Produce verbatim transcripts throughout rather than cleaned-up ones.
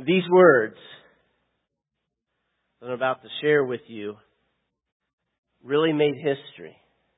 These words that I'm about to share with you really made history.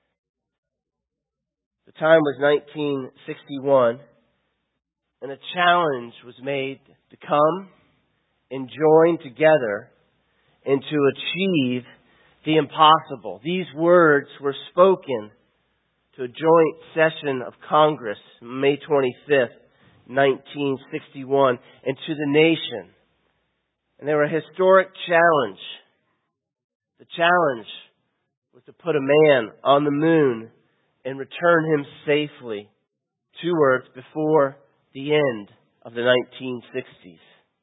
The time was nineteen sixty-one, and a challenge was made to come and join together and to achieve the impossible. These words were spoken to a joint session of Congress, May twenty-fifth, nineteen sixty-one, and to the nation. And they were a historic challenge. The challenge was to put a man on the moon and return him safely to Earth before the end of the nineteen sixties.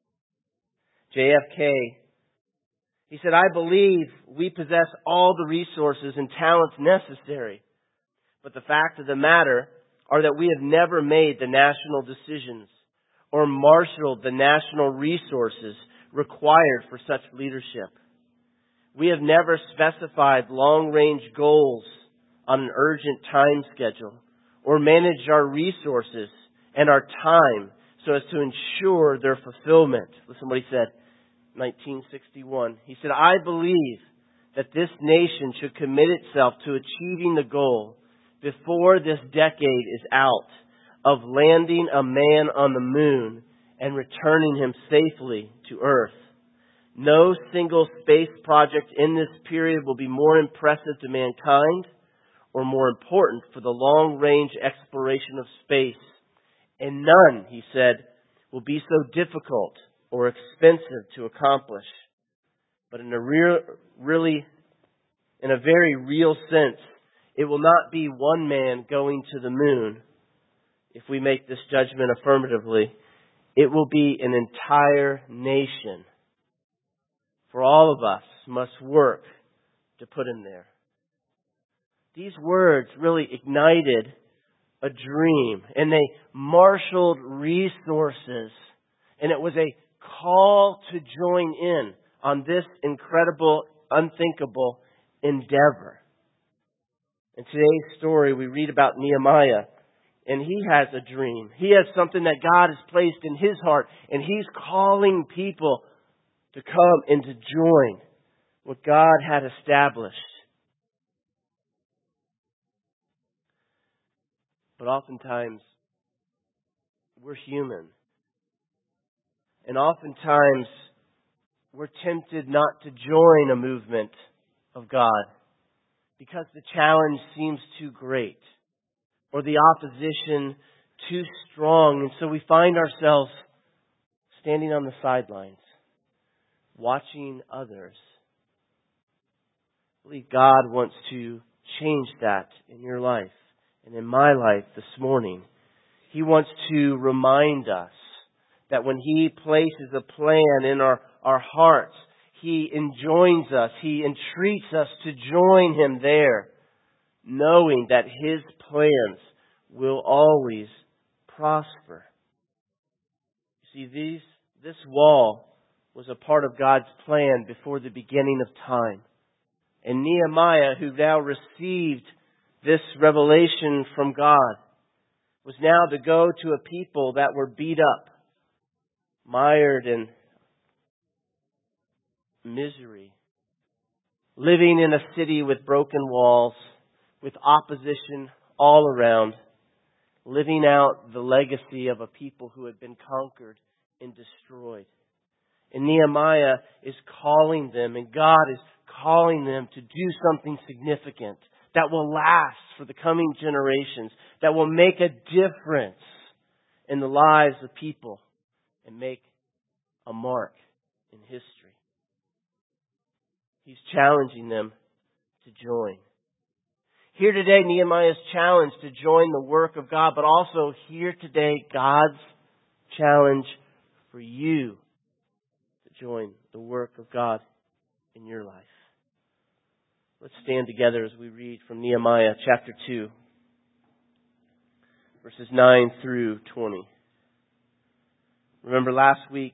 J F K, he said, "I believe we possess all the resources and talents necessary. But the fact of the matter are that we have never made the national decisions or marshaled the national resources required for such leadership. We have never specified long-range goals on an urgent time schedule or managed our resources and our time so as to ensure their fulfillment." Listen to what he said, nineteen sixty-one. He said, "I believe that this nation should commit itself to achieving the goal before this decade is out of landing a man on the moon and returning him safely to Earth. No single space project in this period will be more impressive to mankind or more important for the long-range exploration of space. And none," he said, "will be so difficult or expensive to accomplish. But in a real, really, in a very real sense, it will not be one man going to the moon. If we make this judgment affirmatively, it will be an entire nation. For all of us must work to put him there." These words really ignited a dream, and they marshaled resources, and it was a call to join in on this incredible, unthinkable endeavor. In today's story, we read about Nehemiah, and he has a dream. He has something that God has placed in his heart, and he's calling people to come and to join what God had established. But oftentimes, we're human. And oftentimes, we're tempted not to join a movement of God because the challenge seems too great or the opposition too strong. And so we find ourselves standing on the sidelines, watching others. I believe God wants to change that in your life and in my life this morning. He wants to remind us that when He places a plan in our, our hearts, He enjoins us, He entreats us to join Him there, knowing that His plans will always prosper. You see, these, this wall was a part of God's plan before the beginning of time. And Nehemiah, who now received this revelation from God, was now to go to a people that were beat up, mired in misery, living in a city with broken walls, with opposition all around, living out the legacy of a people who had been conquered and destroyed. And Nehemiah is calling them, and God is calling them to do something significant that will last for the coming generations, that will make a difference in the lives of people and make a mark in history. He's challenging them to join. Here today, Nehemiah is challenged to join the work of God, but also here today, God's challenge for you to join the work of God in your life. Let's stand together as we read from Nehemiah chapter two, verses nine through twenty. Remember last week,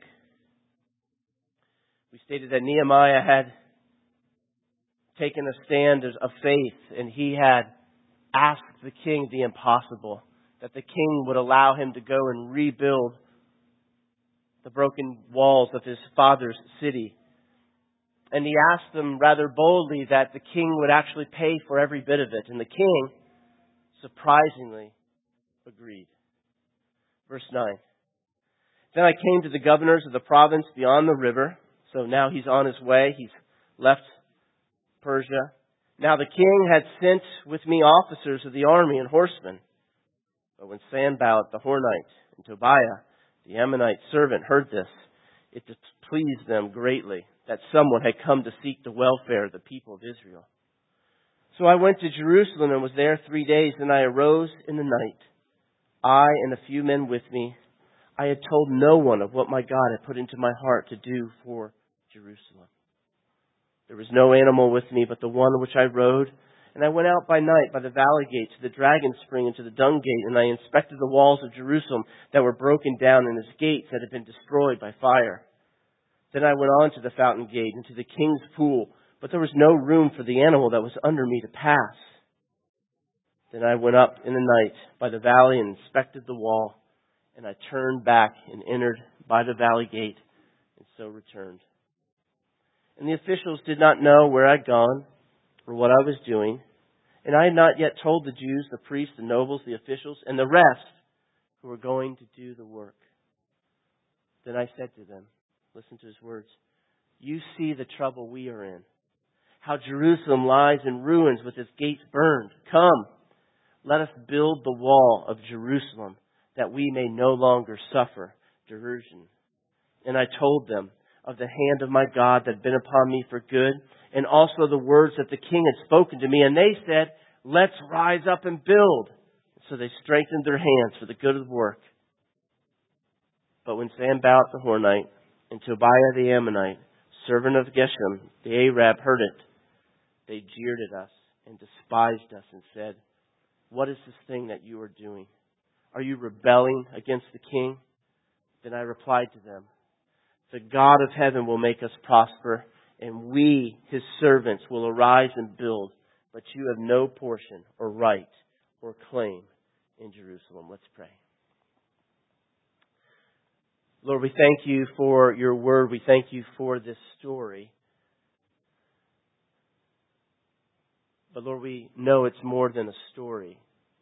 we stated that Nehemiah had taken a stand of faith, and he had asked the king the impossible, that the king would allow him to go and rebuild the broken walls of his father's city. And he asked them rather boldly that the king would actually pay for every bit of it. And the king, surprisingly, agreed. Verse nine. Then I came to the governors of the province beyond the river. So now he's on his way. He's left Persia. Now the king had sent with me officers of the army and horsemen. But when Sanballat the Hornite and Tobiah the Ammonite servant heard this, it displeased them greatly that someone had come to seek the welfare of the people of Israel. So I went to Jerusalem and was there three days. Then I arose in the night, I and a few men with me. I had told no one of what my God had put into my heart to do for Jerusalem. There was no animal with me but the one on which I rode. And I went out by night by the valley gate to the dragon spring and to the dung gate. And I inspected the walls of Jerusalem that were broken down and its gates that had been destroyed by fire. Then I went on to the fountain gate and to the king's pool. But there was no room for the animal that was under me to pass. Then I went up in the night by the valley and inspected the wall. And I turned back and entered by the valley gate and so returned. And the officials did not know where I'd gone or what I was doing. And I had not yet told the Jews, the priests, the nobles, the officials, and the rest who were going to do the work. Then I said to them, listen to his words, you see the trouble we are in, how Jerusalem lies in ruins with its gates burned. Come, let us build the wall of Jerusalem that we may no longer suffer derision. And I told them of the hand of my God that had been upon me for good, and also the words that the king had spoken to me. And they said, let's rise up and build. So they strengthened their hands for the good of the work. But when Sanballat the Hornite and Tobiah the Ammonite, servant of Geshem, the Arab, heard it, they jeered at us and despised us and said, what is this thing that you are doing? Are you rebelling against the king? Then I replied to them, the God of heaven will make us prosper, and we, his servants, will arise and build, but you have no portion or right or claim in Jerusalem. Let's pray. Lord, we thank you for your word. We thank you for this story. But Lord, we know it's more than a story.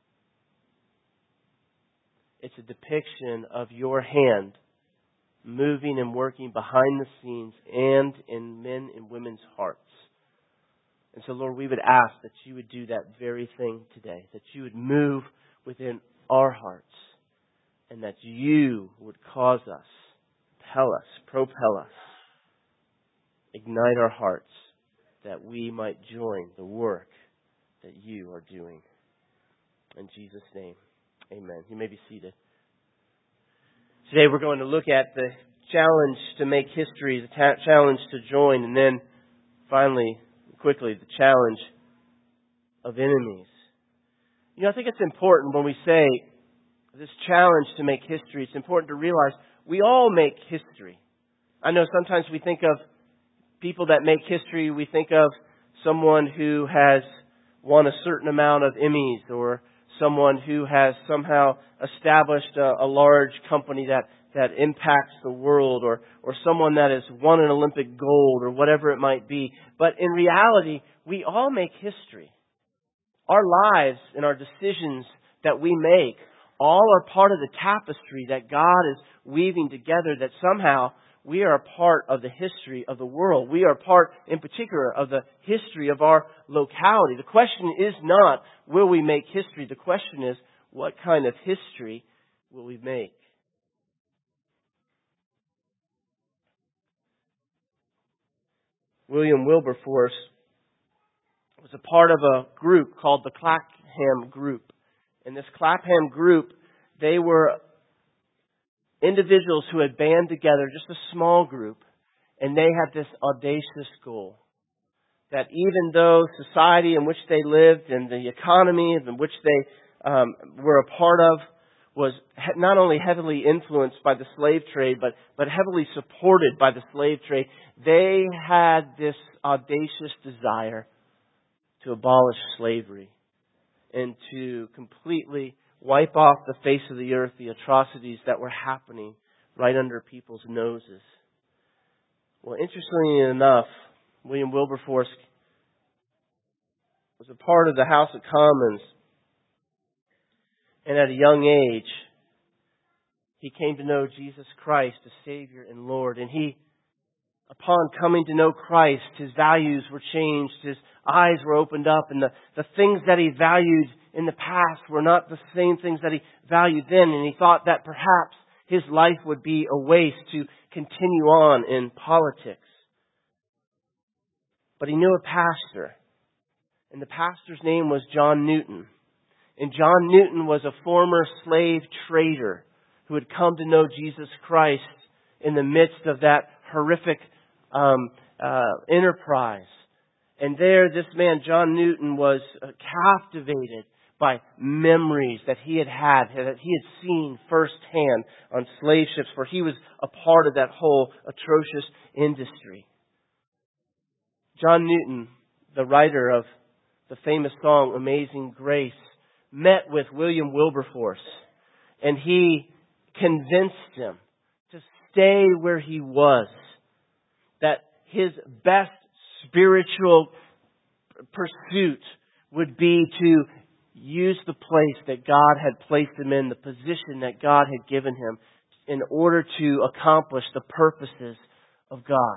It's a depiction of your hand moving and working behind the scenes and in men and women's hearts. And so, Lord, we would ask that you would do that very thing today, that you would move within our hearts, and that you would cause us, tell us, propel us, ignite our hearts, that we might join the work that you are doing. In Jesus' name, amen. You may be seated. Today we're going to look at the challenge to make history, the ta- challenge to join, and then finally, quickly, the challenge of enemies. You know, I think it's important when we say this challenge to make history, it's important to realize we all make history. I know sometimes we think of people that make history, we think of someone who has won a certain amount of Emmys, or someone who has somehow established a, a large company that, that impacts the world, or, or someone that has won an Olympic gold, or whatever it might be. But in reality, we all make history. Our lives and our decisions that we make all are part of the tapestry that God is weaving together, that somehow we are a part of the history of the world. We are part, in particular, of the history of our locality. The question is not, will we make history? The question is, what kind of history will we make? William Wilberforce was a part of a group called the Clapham Group. And this Clapham Group, they were individuals who had band together, just a small group, and they had this audacious goal. That even though society in which they lived and the economy in which they um, were a part of was not only heavily influenced by the slave trade, but, but heavily supported by the slave trade, they had this audacious desire to abolish slavery and to completely wipe off the face of the earth the atrocities that were happening right under people's noses. Well, interestingly enough, William Wilberforce was a part of the House of Commons, and at a young age, he came to know Jesus Christ as Savior and Lord. And he, upon coming to know Christ, his values were changed, his eyes were opened up, and the, the things that he valued in the past were not the same things that he valued then. And he thought that perhaps his life would be a waste to continue on in politics. But he knew a pastor, and the pastor's name was John Newton. And John Newton was a former slave trader who had come to know Jesus Christ in the midst of that horrific um, uh, enterprise. And there, this man, John Newton, was uh, captivated by memories that he had had, that he had seen firsthand on slave ships, for he was a part of that whole atrocious industry. John Newton, the writer of the famous song Amazing Grace, met with William Wilberforce, and he convinced him to stay where he was, that his best spiritual pursuit would be to use the place that God had placed him in, the position that God had given him, in order to accomplish the purposes of God.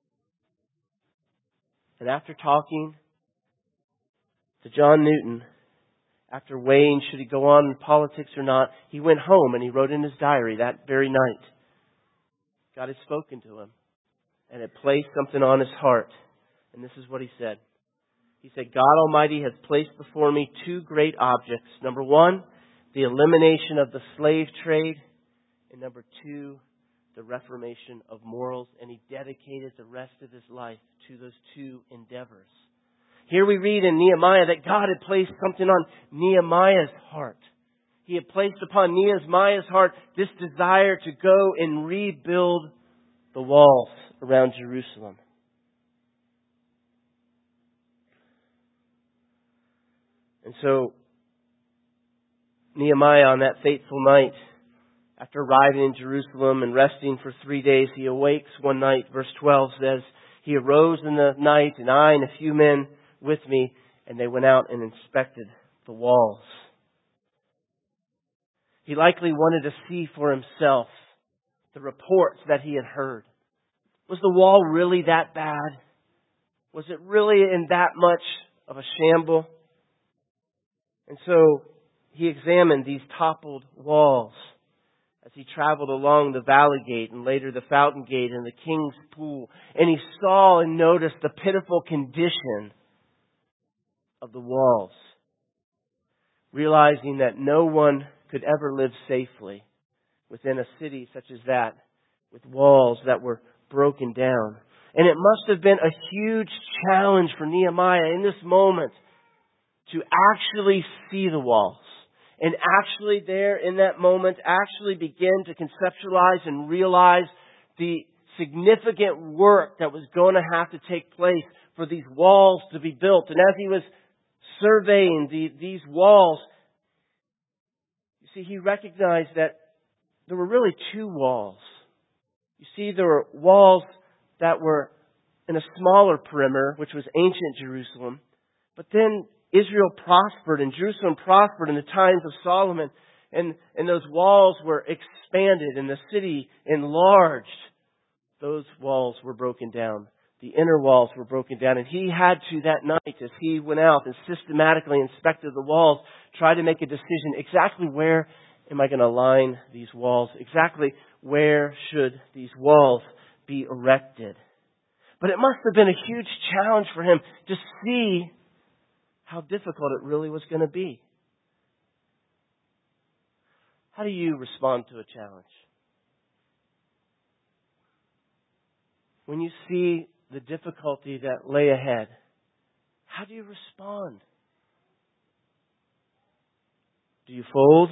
And after talking to John Newton, after weighing should he go on in politics or not, he went home and he wrote in his diary that very night. God had spoken to him and had placed something on his heart. And this is what he said. He said, God Almighty has placed before me two great objects. Number one, the elimination of the slave trade. And number two, the reformation of morals. And he dedicated the rest of his life to those two endeavors. Here we read in Nehemiah that God had placed something on Nehemiah's heart. He had placed upon Nehemiah's heart this desire to go and rebuild the walls around Jerusalem. And so, Nehemiah, on that fateful night, after arriving in Jerusalem and resting for three days, he awakes one night. Verse twelve says, he arose in the night, and I and a few men with me, and they went out and inspected the walls. He likely wanted to see for himself the reports that he had heard. Was the wall really that bad? Was it really in that much of a shamble? And so he examined these toppled walls as he traveled along the Valley Gate and later the Fountain Gate and the King's Pool. And he saw and noticed the pitiful condition of the walls, realizing that no one could ever live safely within a city such as that, with walls that were broken down. And it must have been a huge challenge for Nehemiah in this moment to actually see the walls. And actually there in that moment, actually begin to conceptualize and realize the significant work that was going to have to take place for these walls to be built. And as he was surveying the, these walls, you see, he recognized that there were really two walls. You see, there were walls that were in a smaller perimeter, which was ancient Jerusalem. But then Israel prospered and Jerusalem prospered in the times of Solomon. And, and those walls were expanded and the city enlarged. Those walls were broken down. The inner walls were broken down. And he had to that night, as he went out and systematically inspected the walls, try to make a decision exactly where am I going to line these walls? Exactly where should these walls be erected? But it must have been a huge challenge for him to see how difficult it really was going to be. How do you respond to a challenge? When you see the difficulty that lay ahead, how do you respond? Do you fold?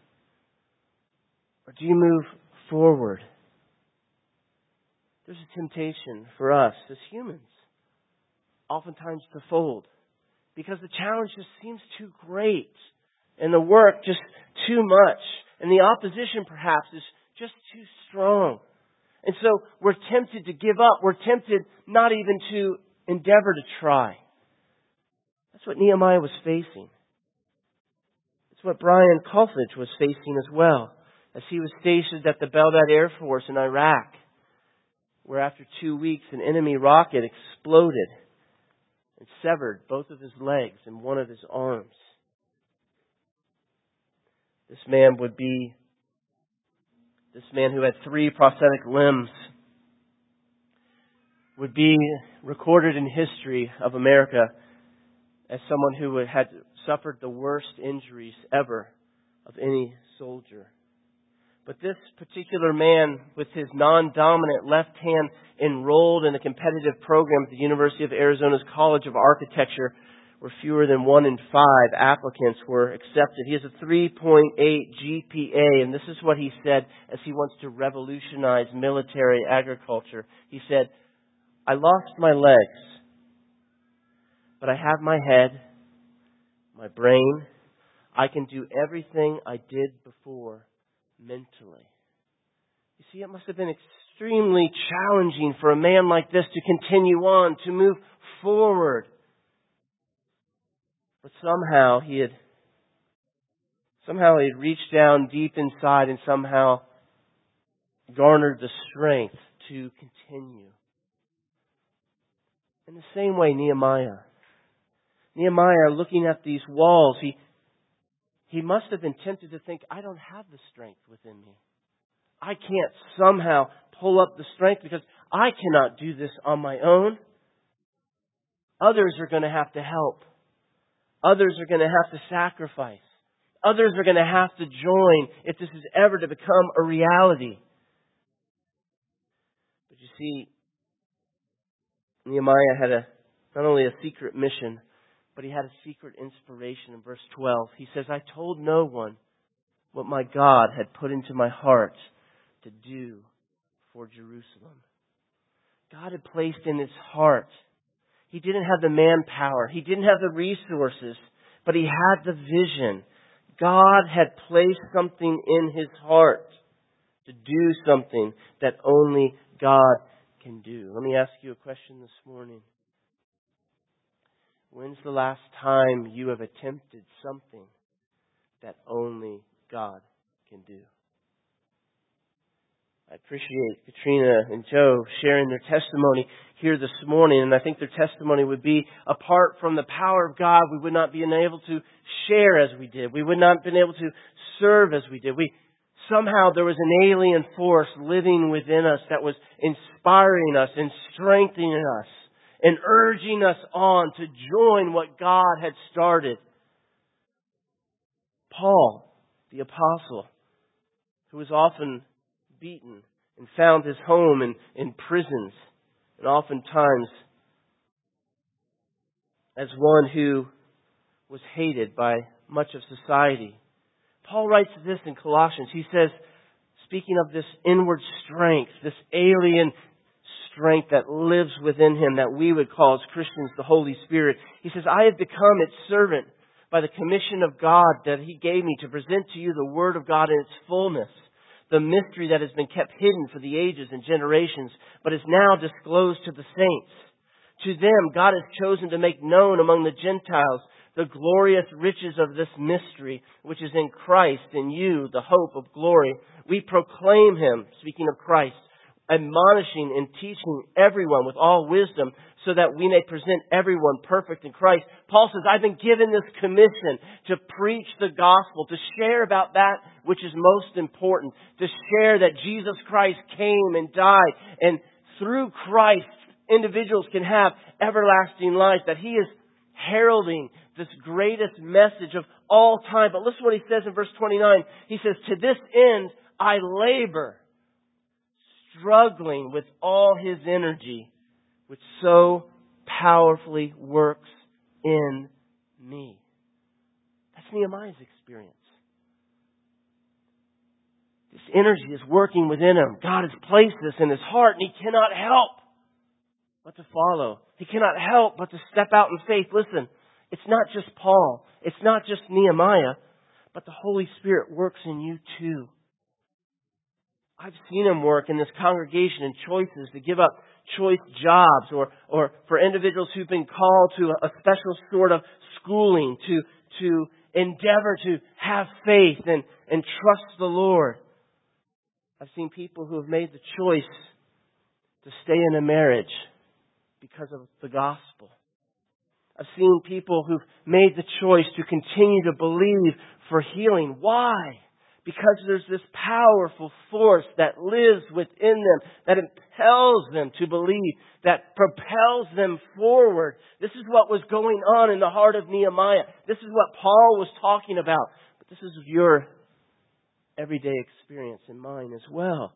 Or do you move forward? There's a temptation for us as humans, oftentimes to fold, because the challenge just seems too great and the work just too much, and the opposition perhaps is just too strong. And so we're tempted to give up. We're tempted not even to endeavor to try. That's what Nehemiah was facing. It's what Brian Kolfage was facing as well, as he was stationed at the Baghdad Air Force in Iraq, where after two weeks an enemy rocket exploded and severed both of his legs and one of his arms. This man would be, this man who had three prosthetic limbs, would be recorded in history of America as someone who had suffered the worst injuries ever of any soldier. But this particular man, with his non-dominant left hand, enrolled in a competitive program at the University of Arizona's College of Architecture, where fewer than one in five applicants were accepted. He has a three point eight G P A, and this is what he said as he wants to revolutionize military agriculture. He said, "I lost my legs, but I have my head, my brain. I can do everything I did before mentally." You see, it must have been extremely challenging for a man like this to continue on, to move forward. But somehow he had somehow he had reached down deep inside and somehow garnered the strength to continue. In the same way, Nehemiah. Nehemiah, looking at these walls, he he must have been tempted to think, I don't have the strength within me. I can't somehow pull up the strength because I cannot do this on my own. Others are going to have to help. Others are going to have to sacrifice. Others are going to have to join if this is ever to become a reality. But you see, Nehemiah had a not only a secret mission, but he had a secret inspiration in verse twelve. He says, I told no one what my God had put into my heart to do for Jerusalem. God had placed in his heart. He didn't have the manpower. He didn't have the resources, but he had the vision. God had placed something in his heart to do something that only God can do. Let me ask you a question this morning. When's the last time you have attempted something that only God can do? I appreciate Katrina and Joe sharing their testimony here this morning, and I think their testimony would be, apart from the power of God, we would not be able to share as we did. We would not have been able to serve as we did. We somehow there was an alien force living within us that was inspiring us and strengthening us and urging us on to join what God had started. Paul, the apostle, who was often beaten and found his home in, in prisons, and oftentimes as one who was hated by much of society. Paul writes this in Colossians. He says, speaking of this inward strength, this alien strength that lives within him that we would call as Christians the Holy Spirit. He says, I have become its servant by the commission of God that He gave me to present to you the Word of God in its fullness, the mystery that has been kept hidden for the ages and generations, but is now disclosed to the saints. To them, God has chosen to make known among the Gentiles the glorious riches of this mystery, which is in Christ, in you, the hope of glory. We proclaim Him, speaking of Christ, admonishing and teaching everyone with all wisdom, so that we may present everyone perfect in Christ. Paul says, I've been given this commission to preach the gospel, to share about that which is most important, to share that Jesus Christ came and died, and through Christ, individuals can have everlasting life, that He is heralding this greatest message of all time. But listen to what he says in verse twenty-nine. He says, to this end I labor, struggling with all His energy, which so powerfully works in me. That's Nehemiah's experience. This energy is working within him. God has placed this in his heart, and he cannot help but to follow. He cannot help but to step out in faith. Listen, it's not just Paul. It's not just Nehemiah, but the Holy Spirit works in you too. I've seen him work in this congregation in choices to give up choice jobs, or, or for individuals who've been called to a special sort of schooling to, to endeavor to have faith and, and trust the Lord. I've seen people who have made the choice to stay in a marriage because of the gospel. I've seen people who've made the choice to continue to believe for healing. Why? Because there's this powerful force that lives within them, that impels them to believe, that propels them forward. This is what was going on in the heart of Nehemiah. This is what Paul was talking about. But this is your everyday experience and mine as well.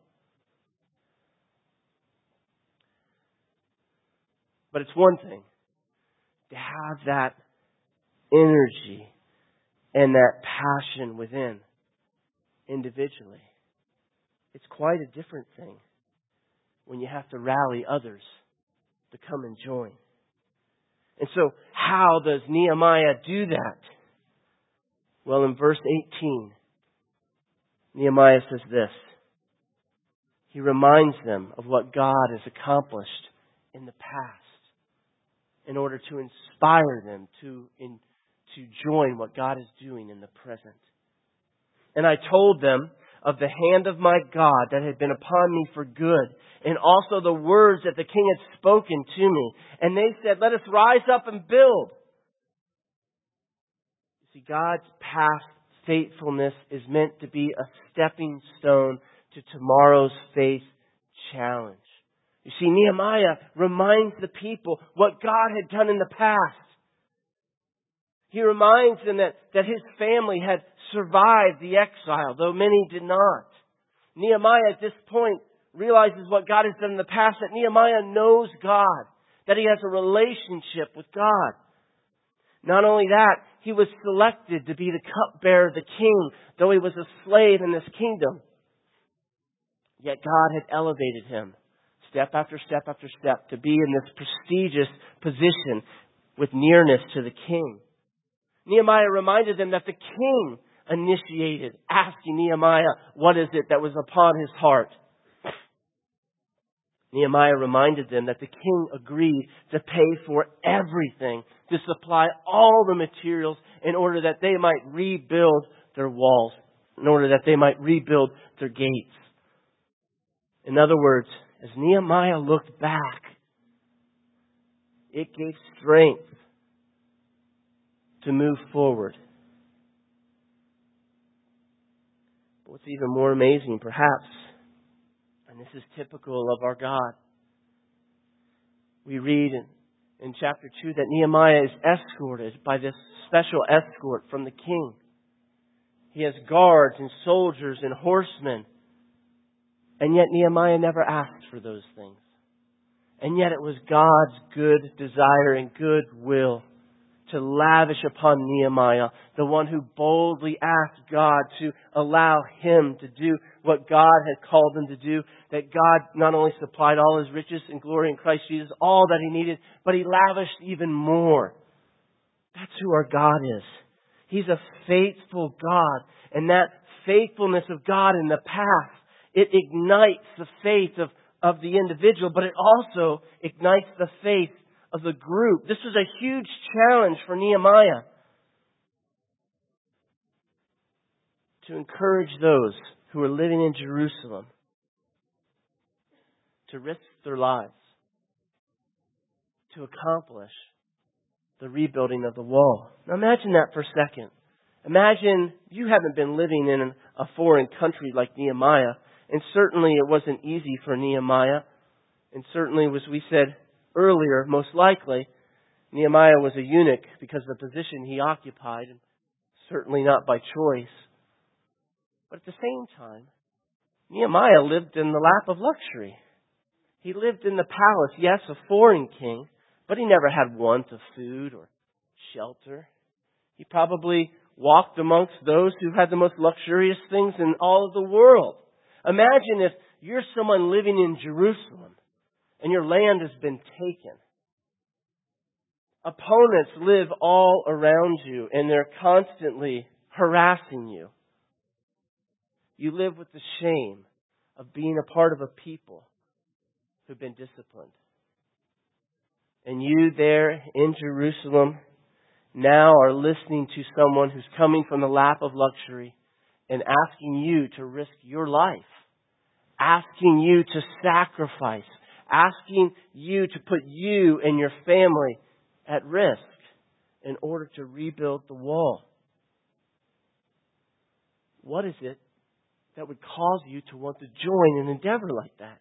But it's one thing to have that energy and that passion within individually. It's quite a different thing when you have to rally others to come and join. And so, how does Nehemiah do that? Well, in verse eighteen, Nehemiah says this. He reminds them of what God has accomplished in the past in order to inspire them to, in, to join what God is doing in the present. And I told them of the hand of my God that had been upon me for good, and also the words that the king had spoken to me. And they said, let us rise up and build. You see, God's past faithfulness is meant to be a stepping stone to tomorrow's faith challenge. You see, Nehemiah reminds the people what God had done in the past. He reminds them that, that his family had survived the exile, though many did not. Nehemiah at this point realizes what God has done in the past, that Nehemiah knows God, that he has a relationship with God. Not only that, he was selected to be the cupbearer of the king, though he was a slave in this kingdom. Yet God had elevated him step after step after step to be in this prestigious position with nearness to the king. Nehemiah reminded them that the king initiated asking Nehemiah, what is it that was upon his heart? Nehemiah reminded them that the king agreed to pay for everything, to supply all the materials in order that they might rebuild their walls, in order that they might rebuild their gates. In other words, as Nehemiah looked back, it gave strength to move forward. But what's even more amazing, perhaps, and this is typical of our God, we read in, in chapter two that Nehemiah is escorted by this special escort from the king. He has guards and soldiers and horsemen. And yet Nehemiah never asked for those things. And yet it was God's good desire and good will to lavish upon Nehemiah, the one who boldly asked God to allow him to do what God had called him to do, that God not only supplied all his riches and glory in Christ Jesus, all that he needed, but he lavished even more. That's who our God is. He's a faithful God. And that faithfulness of God in the past, it ignites the faith of, of the individual, but it also ignites the faith of the group. This was a huge challenge for Nehemiah to encourage those who were living in Jerusalem to risk their lives to accomplish the rebuilding of the wall. Now imagine that for a second. Imagine you haven't been living in a foreign country like Nehemiah, and certainly it wasn't easy for Nehemiah, and certainly, as we said earlier, most likely, Nehemiah was a eunuch because of the position he occupied, and certainly not by choice. But at the same time, Nehemiah lived in the lap of luxury. He lived in the palace, yes, a foreign king, but he never had want of food or shelter. He probably walked amongst those who had the most luxurious things in all of the world. Imagine if you're someone living in Jerusalem and your land has been taken. Opponents live all around you and they're constantly harassing you. You live with the shame of being a part of a people who've been disciplined. And you there in Jerusalem now are listening to someone who's coming from the lap of luxury and asking you to risk your life, asking you to sacrifice, asking you to put you and your family at risk in order to rebuild the wall. What is it that would cause you to want to join an endeavor like that?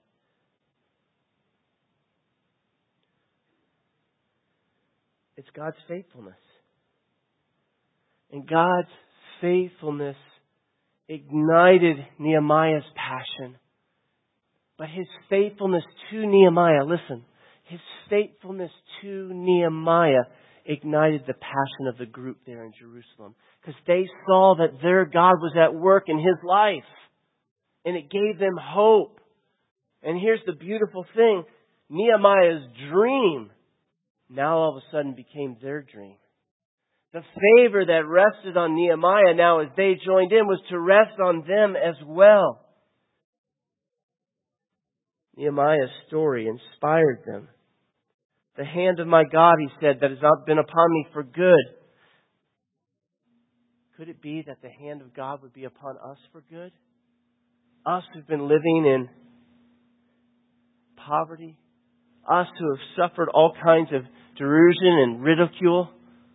It's God's faithfulness. And God's faithfulness ignited Nehemiah's passion. But his faithfulness to Nehemiah, listen, his faithfulness to Nehemiah ignited the passion of the group there in Jerusalem. Because they saw that their God was at work in his life. And it gave them hope. And here's the beautiful thing. Nehemiah's dream now all of a sudden became their dream. The favor that rested on Nehemiah now as they joined in was to rest on them as well. Nehemiah's story inspired them. The hand of my God, he said, that has not been upon me for good. Could it be that the hand of God would be upon us for good? Us who've been living in poverty. Us who have suffered all kinds of derision and ridicule.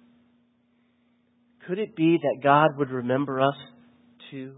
Could it be that God would remember us too?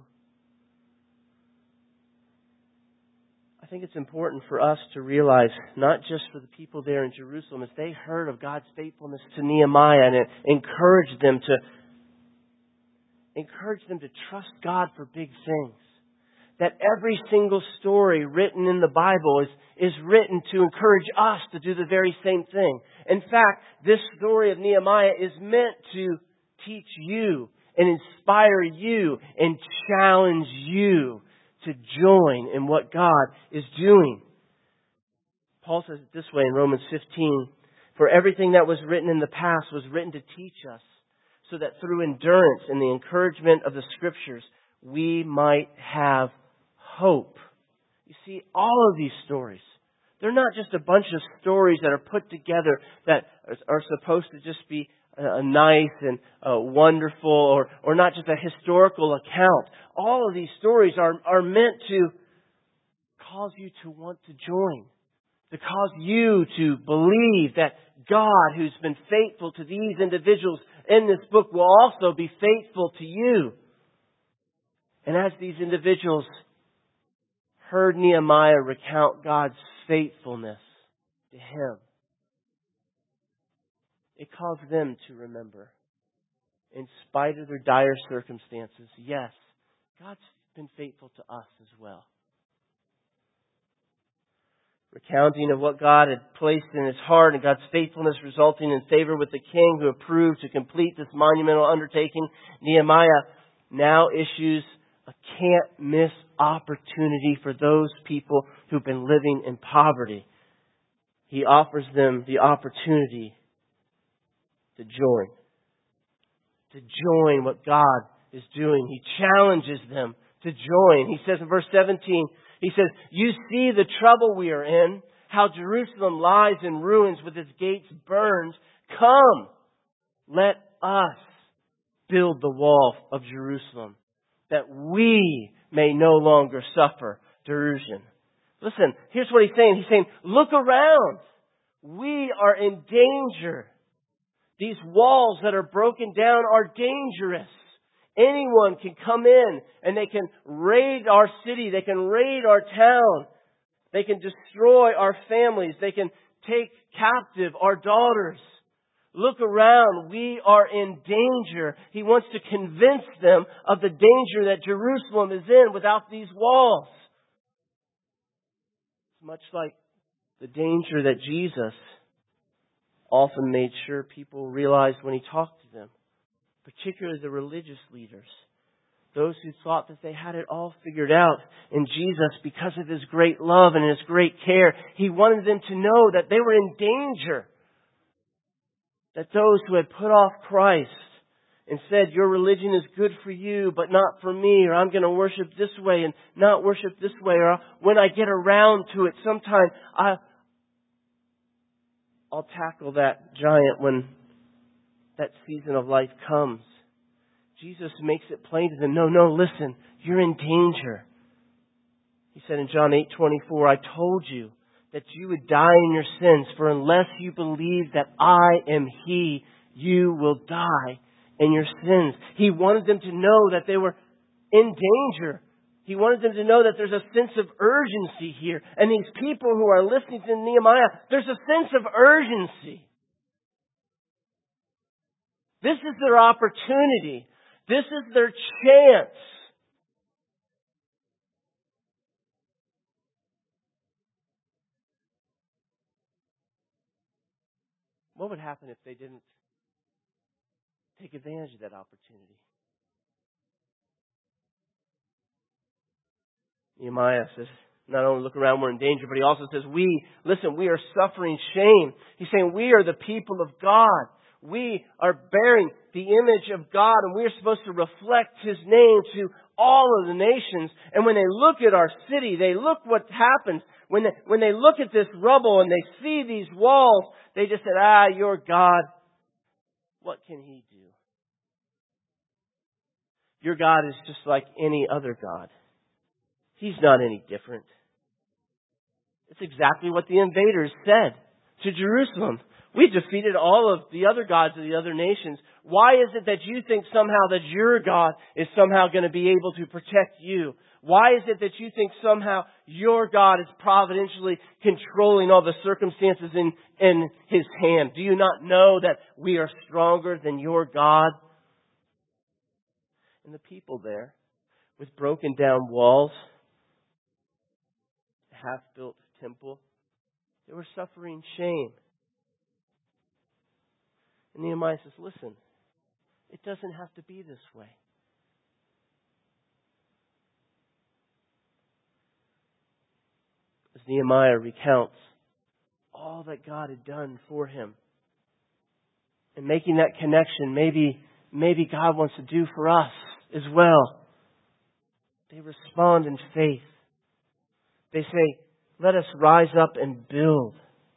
I think it's important for us to realize, not just for the people there in Jerusalem, as they heard of God's faithfulness to Nehemiah and encouraged them to encourage them to trust God for big things. That every single story written in the Bible is, is written to encourage us to do the very same thing. In fact, this story of Nehemiah is meant to teach you and inspire you and challenge you to join in what God is doing. Paul says it this way in Romans fifteen, for everything that was written in the past was written to teach us, so that through endurance and the encouragement of the Scriptures, we might have hope. You see, all of these stories, they're not just a bunch of stories that are put together that are supposed to just be a nice and uh, wonderful, or, or not just a historical account. All of these stories are, are meant to cause you to want to join, to cause you to believe that God, who's been faithful to these individuals in this book, will also be faithful to you. And as these individuals heard Nehemiah recount God's faithfulness to him, it caused them to remember, in spite of their dire circumstances, yes, God's been faithful to us as well. Recounting of what God had placed in his heart and God's faithfulness resulting in favor with the king who approved to complete this monumental undertaking, Nehemiah now issues a can't-miss opportunity for those people who've been living in poverty. He offers them the opportunity to join. To join what God is doing. He challenges them to join. He says in verse seventeen, he says, you see the trouble we are in, how Jerusalem lies in ruins with its gates burned. Come, let us build the wall of Jerusalem, that we may no longer suffer derision. Listen, here's what he's saying. He's saying, look around. We are in danger. These walls that are broken down are dangerous. Anyone can come in and they can raid our city. They can raid our town. They can destroy our families. They can take captive our daughters. Look around. We are in danger. He wants to convince them of the danger that Jerusalem is in without these walls. It's much like the danger that Jesus often made sure people realized when he talked to them, particularly the religious leaders, those who thought that they had it all figured out. And Jesus, because of his great love and his great care, he wanted them to know that they were in danger. That those who had put off Christ and said, your religion is good for you, but not for me, or I'm going to worship this way and not worship this way, or when I get around to it sometime, I, I'll tackle that giant when that season of life comes. Jesus makes it plain to them, no, no, listen, you're in danger. He said in John eight twenty-four, I told you that you would die in your sins, for unless you believe that I am He, you will die in your sins. He wanted them to know that they were in danger. He wanted them to know that there's a sense of urgency here. And these people who are listening to Nehemiah, there's a sense of urgency. This is their opportunity. This is their chance. What would happen if they didn't take advantage of that opportunity? Nehemiah says, not only look around, we're in danger, but he also says, we, listen, we are suffering shame. He's saying we are the people of God. We are bearing the image of God, and we are supposed to reflect His name to all of the nations. And when they look at our city, they look what happens. When they, when they look at this rubble and they see these walls, they just said, ah, your God, what can He do? Your God is just like any other God. He's not any different. It's exactly what the invaders said to Jerusalem. We defeated all of the other gods of the other nations. Why is it that you think somehow that your God is somehow going to be able to protect you? Why is it that you think somehow your God is providentially controlling all the circumstances in, in His hand? Do you not know that we are stronger than your God? And the people there, with broken down walls, half-built temple, they were suffering shame. And Nehemiah says, listen, it doesn't have to be this way. As Nehemiah recounts all that God had done for him, and making that connection, maybe, maybe God wants to do for us as well. They respond in faith. They say, let us rise up and build.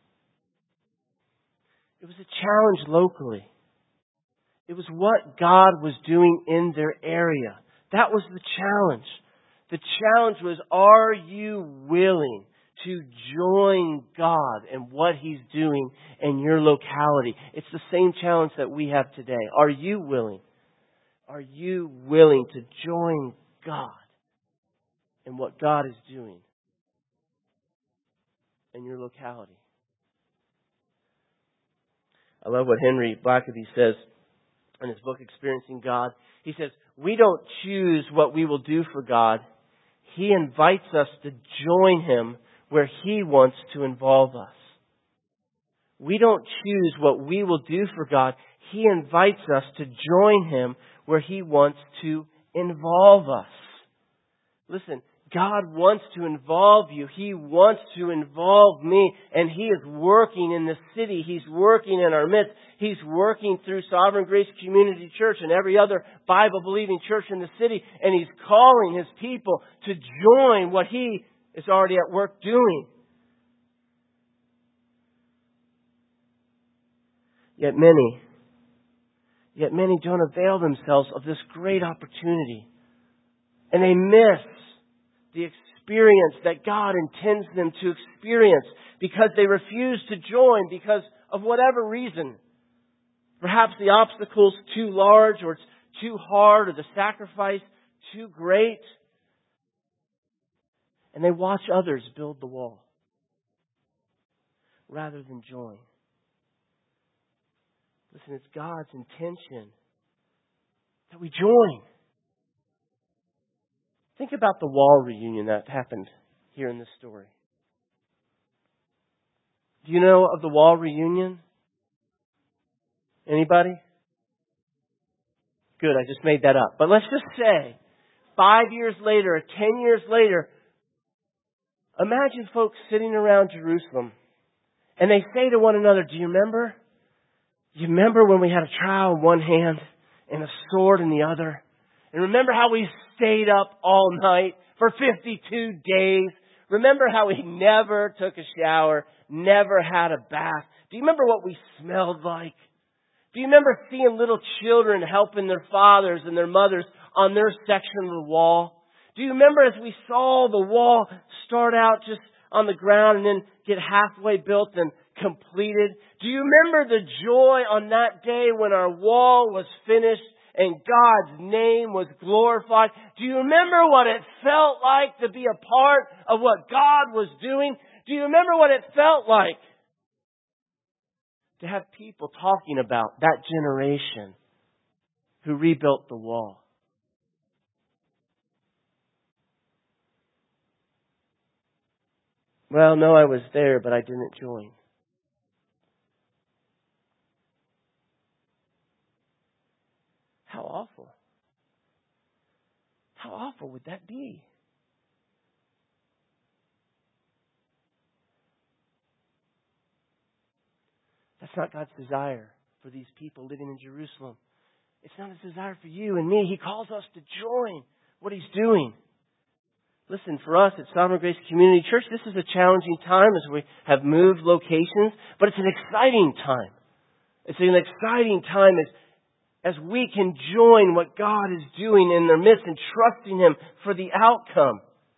It was a challenge locally. It was what God was doing in their area. That was the challenge. The challenge was, are you willing to join God in what He's doing in your locality? It's the same challenge that we have today. Are you willing? Are you willing to join God in what God is doing in your locality? I love what Henry Blackaby says in his book, Experiencing God. He says, we don't choose what we will do for God. He invites us to join Him where He wants to involve us. We don't choose what we will do for God. He invites us to join Him where He wants to involve us. Listen, God wants to involve you. He wants to involve me. And He is working in the city. He's working in our midst. He's working through Sovereign Grace Community Church and every other Bible-believing church in the city. And He's calling His people to join what He is already at work doing. Yet many, yet many don't avail themselves of this great opportunity. And they miss the experience that God intends them to experience because they refuse to join because of whatever reason. Perhaps the obstacle's too large, or it's too hard, or the sacrifice too great. And they watch others build the wall rather than join. Listen, it's God's intention that we join. Think about the wall reunion that happened here in this story. Do you know of the wall reunion? Anybody? Good, I just made that up. But let's just say, five years later, or ten years later, imagine folks sitting around Jerusalem and they say to one another, do you remember? Do you remember when we had a trowel in one hand and a sword in the other. And remember how we stayed up all night for fifty-two days? Remember how we never took a shower, never had a bath? Do you remember what we smelled like? Do you remember seeing little children helping their fathers and their mothers on their section of the wall? Do you remember as we saw the wall start out just on the ground and then get halfway built and completed? Do you remember the joy on that day when our wall was finished and God's name was glorified? Do you remember what it felt like to be a part of what God was doing? Do you remember what it felt like to have people talking about that generation who rebuilt the wall? Well, no, I was there, but I didn't join. How awful. How awful would that be? That's not God's desire for these people living in Jerusalem. It's not His desire for you and me. He calls us to join what He's doing. Listen, for us at Sovereign Grace Community Church, this is a challenging time as we have moved locations, but it's an exciting time. It's an exciting time as, as we can join what God is doing in their midst and trusting Him for the outcome.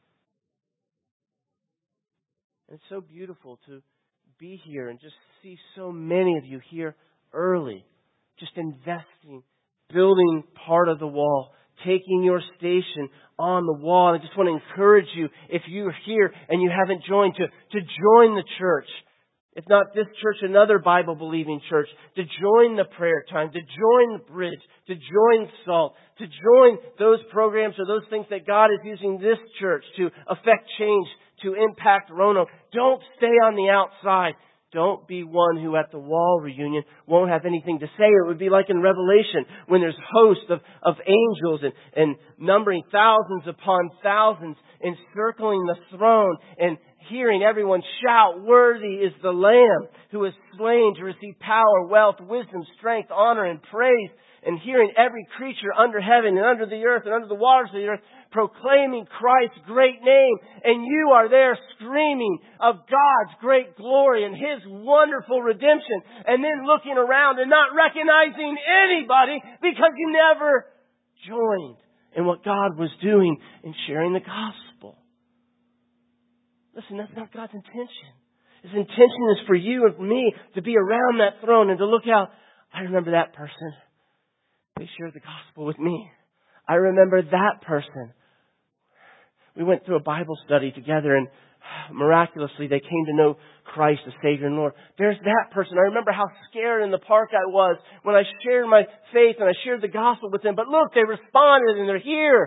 And it's so beautiful to be here and just see so many of you here early, just investing, building part of the wall, taking your station on the wall. And I just want to encourage you, if you're here and you haven't joined, to, to join the church. If not this church, another Bible-believing church. To join the prayer time, to join the bridge, to join SALT, to join those programs or those things that God is using this church to affect change, to impact Roanoke. Don't stay on the outside. Don't be one who at the wall reunion won't have anything to say. It would be like in Revelation when there's hosts of, of angels and, and numbering thousands upon thousands encircling the throne and hearing everyone shout, "Worthy is the Lamb who is slain to receive power, wealth, wisdom, strength, honor, and praise." And hearing every creature under heaven and under the earth and under the waters of the earth proclaiming Christ's great name. And you are there screaming of God's great glory and His wonderful redemption. And then looking around and not recognizing anybody because you never joined in what God was doing in sharing the gospel. Listen, that's not God's intention. His intention is for you and for me to be around that throne and to look out. I remember that person. They shared the gospel with me. I remember that person. We went through a Bible study together and miraculously they came to know Christ as Savior and Lord. There's that person. I remember how scared in the park I was when I shared my faith and I shared the gospel with them. But look, they responded and they're here.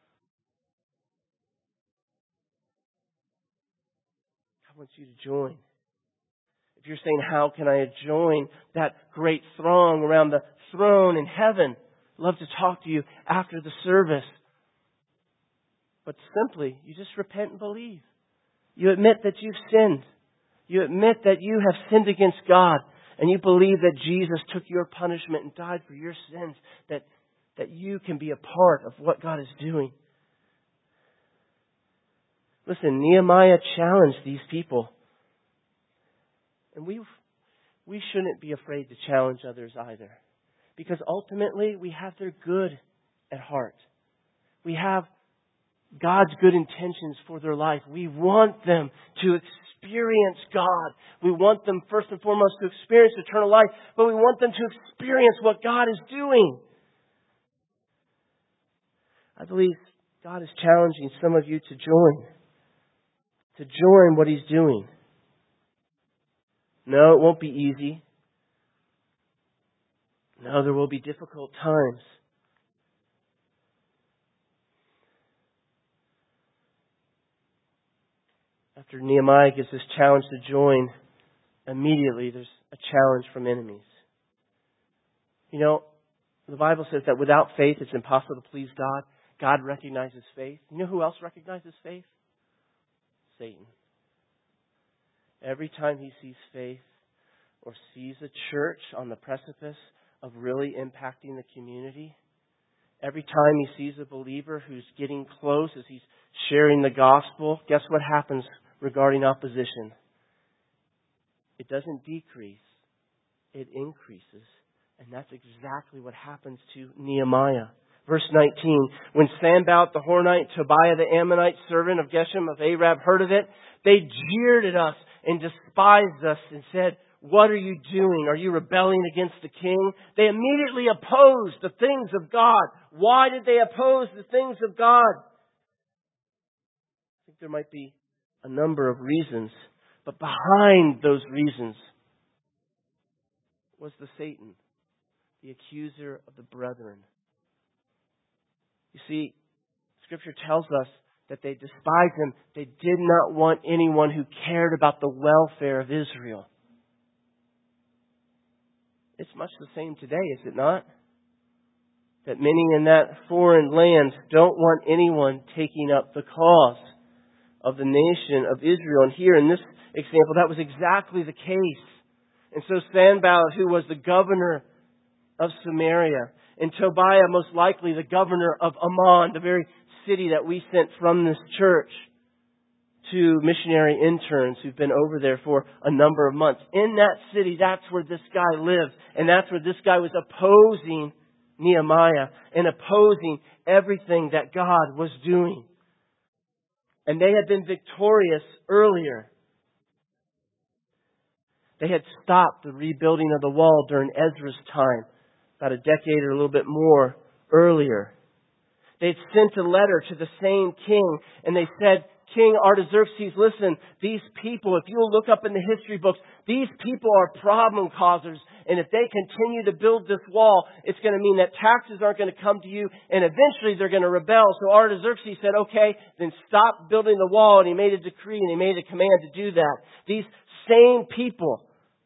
I want you to join. If you're saying, how can I join that great throng around the throne in heaven? I'd love to talk to you after the service. But simply, you just repent and believe. You admit that you've sinned. You admit that you have sinned against God. And you believe that Jesus took your punishment and died for your sins. That, that you can be a part of what God is doing. Listen, Nehemiah challenged these people. And we we shouldn't be afraid to challenge others either. Because ultimately, we have their good at heart. We have God's good intentions for their life. We want them to experience God. We want them, first and foremost, to experience eternal life. But we want them to experience what God is doing. I believe God is challenging some of you to join. To join what He's doing. No, it won't be easy. No, there will be difficult times. After Nehemiah gives this challenge to join, immediately there's a challenge from enemies. You know, the Bible says that without faith it's impossible to please God. God recognizes faith. You know who else recognizes faith? Satan. Every time he sees faith or sees a church on the precipice of really impacting the community? Every time he sees a believer who's getting close as he's sharing the gospel, guess what happens regarding opposition? It doesn't decrease. It increases. And that's exactly what happens to Nehemiah. Verse nineteen, when Sanballat the Horonite, Tobiah the Ammonite, servant of Geshem of Arab, heard of it, they jeered at us and despised us and said, "What are you doing? Are you rebelling against the king?" They immediately opposed the things of God. Why did they oppose the things of God? I think there might be a number of reasons. But behind those reasons was the Satan, the accuser of the brethren. You see, Scripture tells us that they despised him. They did not want anyone who cared about the welfare of Israel. It's much the same today, is it not? That many in that foreign land don't want anyone taking up the cause of the nation of Israel. And here in this example, that was exactly the case. And so Sanballat, who was the governor of Samaria, and Tobiah, most likely the governor of Ammon, the very city that we sent from this church to missionary interns who've been over there for a number of months. In that city, that's where this guy lives. And that's where this guy was opposing Nehemiah and opposing everything that God was doing. And they had been victorious earlier. They had stopped the rebuilding of the wall during Ezra's time, about a decade or a little bit more earlier. They'd sent a letter to the same king, and they said, "King Artaxerxes, listen, these people, if you'll look up in the history books, these people are problem causers. And if they continue to build this wall, it's going to mean that taxes aren't going to come to you, and eventually they're going to rebel." So Artaxerxes said, "Okay, then stop building the wall." And he made a decree and he made a command to do that. These same people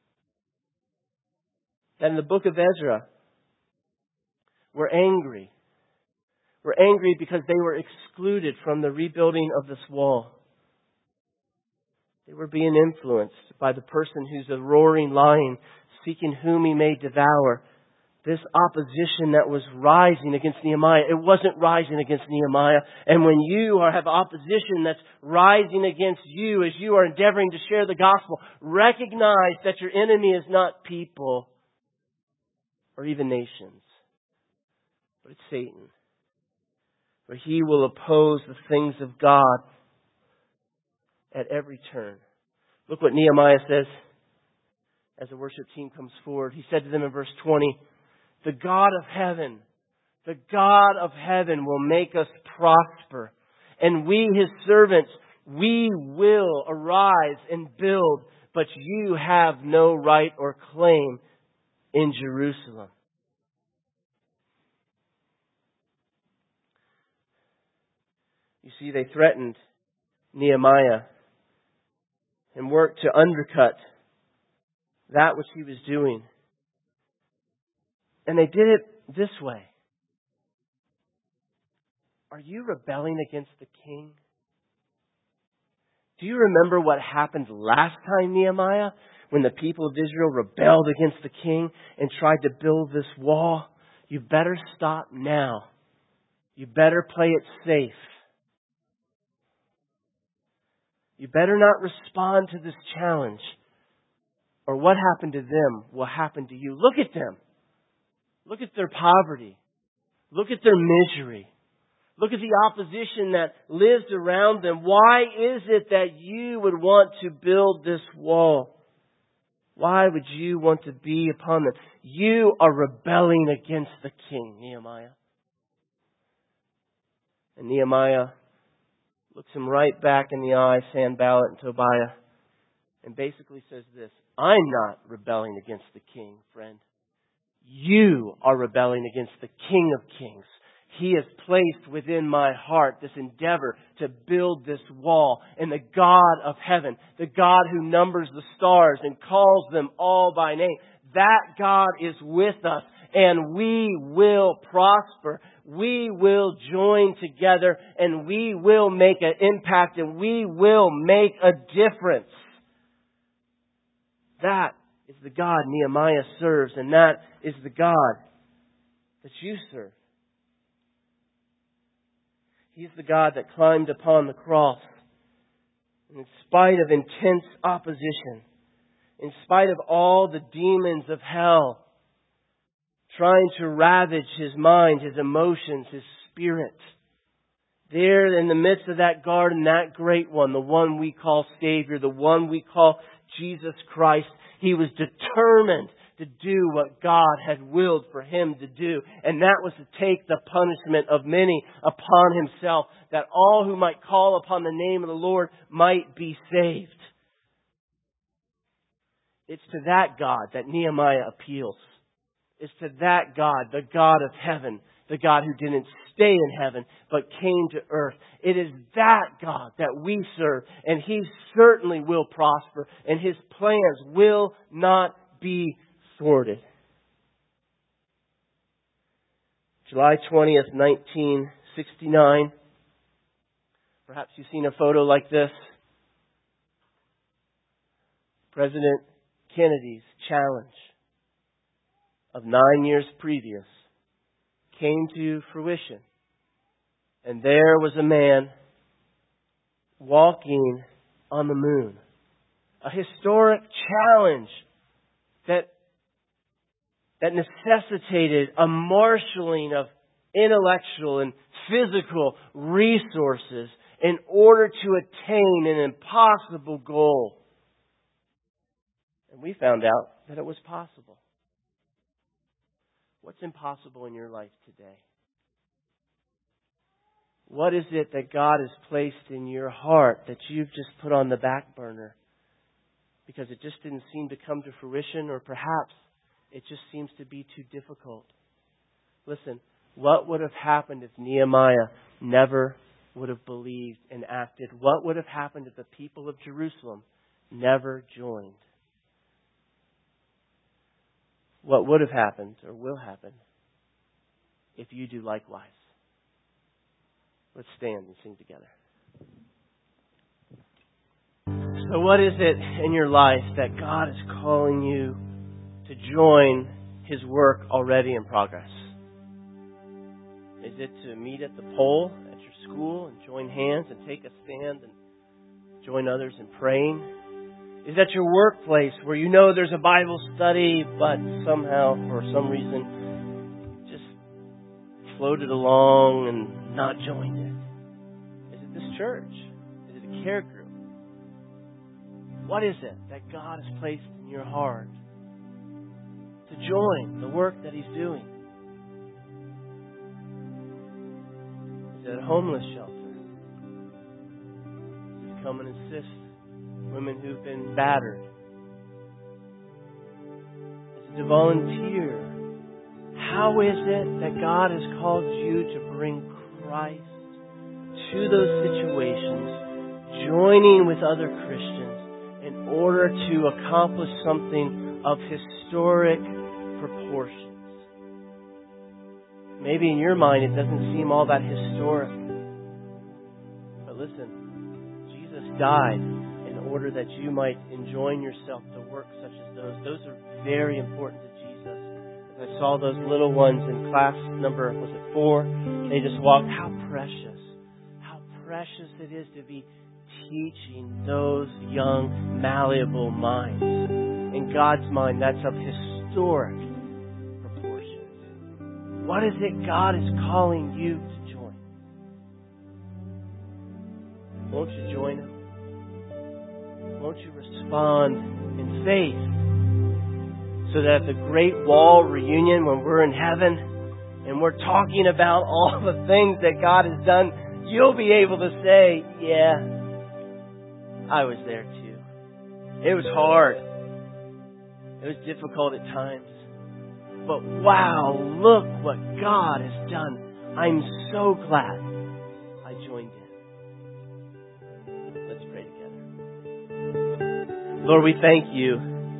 that in the book of Ezra were angry. Were angry because they were excluded from the rebuilding of this wall. They were being influenced by the person who's a roaring lion, seeking whom he may devour. This opposition that was rising against Nehemiah, it wasn't rising against Nehemiah. And when you are, have opposition that's rising against you as you are endeavoring to share the gospel, recognize that your enemy is not people or even nations, but it's Satan. For he will oppose the things of God at every turn. Look what Nehemiah says as the worship team comes forward. He said to them in verse twenty, "The God of heaven, the God of heaven will make us prosper. And we, his servants, we will arise and build, but you have no right or claim in Jerusalem." You see, they threatened Nehemiah and worked to undercut that which he was doing. And they did it this way. Are you rebelling against the king? Do you remember what happened last time, Nehemiah, when the people of Israel rebelled against the king and tried to build this wall? You better stop now. You better play it safe. You better not respond to this challenge, or what happened to them will happen to you. Look at them. Look at their poverty. Look at their misery. Look at the opposition that lives around them. Why is it that you would want to build this wall? Why would you want to be upon them? You are rebelling against the king, Nehemiah. And Nehemiah looks him right back in the eye, Sanballat and Tobiah, and basically says this: "I'm not rebelling against the king, friend. You are rebelling against the King of Kings. He has placed within my heart this endeavor to build this wall. And the God of heaven, the God who numbers the stars and calls them all by name, that God is with us, and we will prosper. We will join together, and we will make an impact, and we will make a difference." That is the God Nehemiah serves, and that is the God that you serve. He's the God that climbed upon the cross. And in spite of intense opposition, in spite of all the demons of hell trying to ravage His mind, His emotions, His spirit, there in the midst of that garden, that great one, the one we call Savior, the one we call Jesus Christ, He was determined to do what God had willed for Him to do. And that was to take the punishment of many upon Himself, that all who might call upon the name of the Lord might be saved. It's to that God that Nehemiah appeals. It's to that God, the God of heaven, the God who didn't stay in heaven, but came to earth. It is that God that we serve, and He certainly will prosper, and His plans will not be thwarted. July twentieth, nineteen sixty-nine. Perhaps you've seen a photo like this. President Kennedy's challenge of nine years previous came to fruition. And there was a man walking on the moon. A historic challenge that, that necessitated a marshaling of intellectual and physical resources in order to attain an impossible goal. And we found out that it was possible. What's impossible in your life today? What is it that God has placed in your heart that you've just put on the back burner because it just didn't seem to come to fruition, or perhaps it just seems to be too difficult? Listen, what would have happened if Nehemiah never would have believed and acted? What would have happened if the people of Jerusalem never joined? What would have happened or will happen if you do likewise? Let's stand and sing together. So what is it in your life that God is calling you to join His work already in progress? Is it to meet at the pole at your school and join hands and take a stand and join others in praying? Is that your workplace where you know there's a Bible study, but somehow, for some reason, just floated along and not joined it? Is it this church? Is it a care group? What is it that God has placed in your heart to join the work that He's doing? Is it a homeless shelter? Is it to come and assist women who've been battered? Is it to volunteer? How is it that God has called you to bring Christ to those situations, joining with other Christians in order to accomplish something of historic proportions? Maybe in your mind it doesn't seem all that historic. But listen, Jesus died in order that you might enjoin yourself to work such as those. Those are very important to Jesus. As I saw those little ones in class number, was it four? They just walked. How precious. How precious it is to be teaching those young, malleable minds. In God's mind, that's of historic proportions. What is it God is calling you to join? Won't you join Him? Won't you respond in faith so that at the great wall reunion, when we're in heaven and we're talking about all the things that God has done, you'll be able to say, yeah, I was there too. It was hard. It was difficult at times. But wow, look what God has done. I'm so glad I joined in. Let's pray together. Lord, we thank You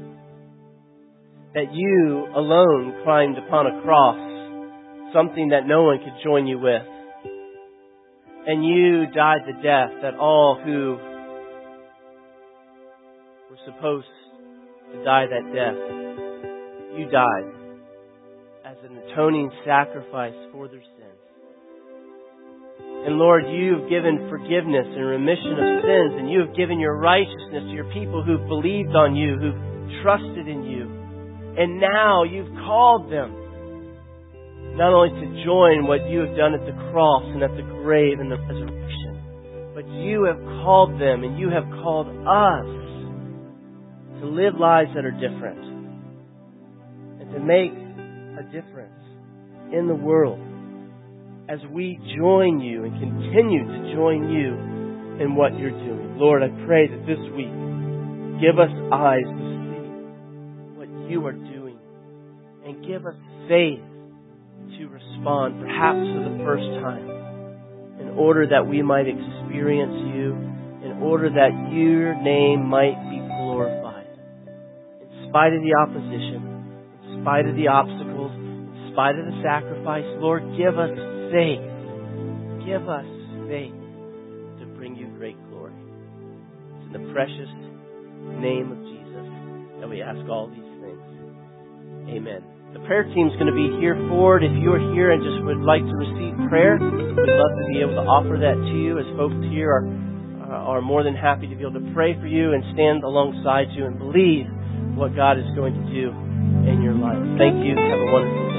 that You alone climbed upon a cross, something that no one could join You with. And You died the death that all who were supposed to die that death. You died as an atoning sacrifice for their sins. And Lord, you've given forgiveness and remission of sins, and you have given your righteousness to your people who've believed on you, who've trusted in you. And now you've called them not only to join what you have done at the cross and at the grave and the resurrection, but you have called them and you have called us to live lives that are different and to make a difference in the world as we join you and continue to join you in what you're doing. Lord, I pray that this week, give us eyes to see what you are doing and give us faith to respond, perhaps for the first time, in order that we might experience you, in order that your name might be glorified. In spite of the opposition, in spite of the obstacles, in spite of the sacrifice, Lord, give us faith. Give us faith to bring you great glory. It's in the precious name of Jesus that we ask all these things. Amen. The prayer team's going to be here forward. If you're here and just would like to receive prayer, we'd love to be able to offer that to you, as folks here are, are more than happy to be able to pray for you and stand alongside you and believe what God is going to do in your life. Thank you. Have a wonderful day.